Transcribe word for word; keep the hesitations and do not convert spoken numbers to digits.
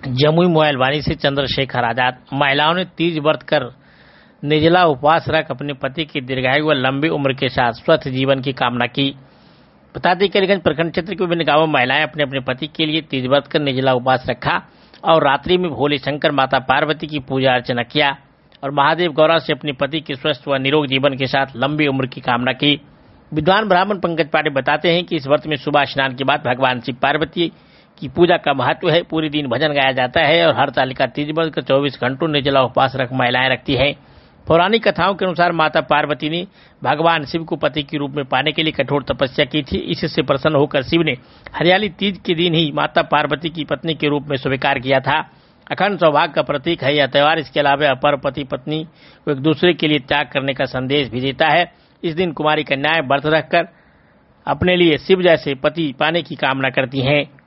जमुई मोबाइलवाणी से चंद्रशेखर आजाद। महिलाओं ने तीज व्रत कर निर्जला उपवास रख अपने पति की दीर्घायु व लंबी उम्र के साथ स्वस्थ जीवन की कामना की। बता दें कि अलीगंज प्रखंड क्षेत्र के विभिन्न गांवों में महिलाएं अपने अपने पति के लिए तीज व्रत कर निर्जला उपवास रखा और रात्रि में भोले शंकर माता पार्वती की पूजा अर्चना किया और महादेव गौरा से अपने पति के स्वस्थ व निरोग जीवन के साथ लंबी उम्र की कामना की। विद्वान ब्राह्मण पंकज पांडे बताते हैं कि इस व्रत में सुबह स्नान के बाद भगवान शिव पार्वती की पूजा का महत्व है। पूरे दिन भजन गाया जाता है और हर तालिका तीज व्रत कर चौबीस घंटों निर्जला उपवास रख महिलाएं रखती हैं। पौराणिक कथाओं के अनुसार माता पार्वती ने भगवान शिव को पति के रूप में पाने के लिए कठोर तपस्या की थी। इससे प्रसन्न होकर शिव ने हरियाली तीज के दिन ही माता पार्वती की पत्नी के रूप में स्वीकार किया था। अखंड सौभाग्य का प्रतीक है यह त्योहार। इसके अलावा अपर पति पत्नी को एक दूसरे के लिए त्याग करने का संदेश भी देता है। इस दिन कुमारी कन्याएं व्रत रखकर अपने लिए शिव जैसे पति पाने की कामना करती हैं।